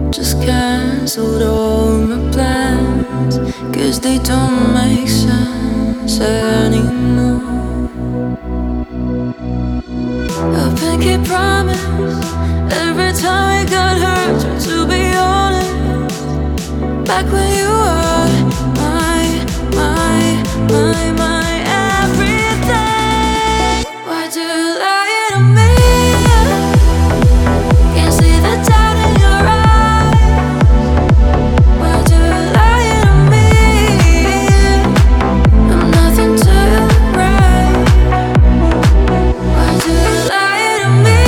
Just cancelled all my plans, 'cause they don't make sense anymore. A pinky promise every time we got hurt. Try to be honest, back when you were my everything. Why do you lie to me? Can't see the doubt in your eyes. Why do you lie to me? I'm nothing to you, right? Why do you lie to me?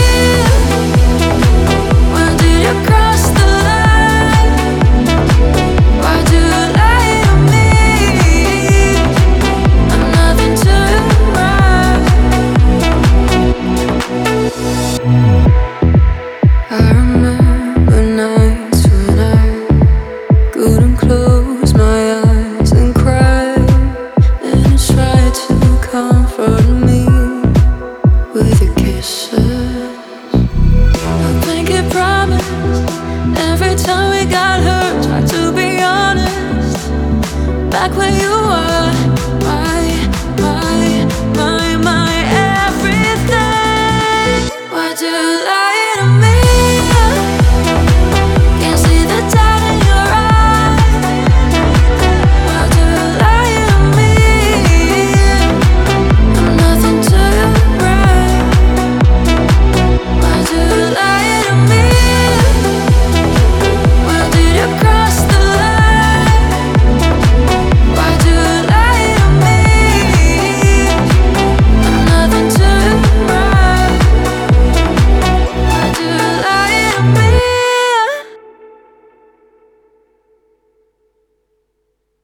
When did you cross the line? Why do you lie to me? I'm nothing to you, right? I remember nights when I couldn't close my eyes and cry, and you tried to comfort me with your kisses. I think you promised every time we got hurt. Try to be honest, back when you were my everything. Why do you lie?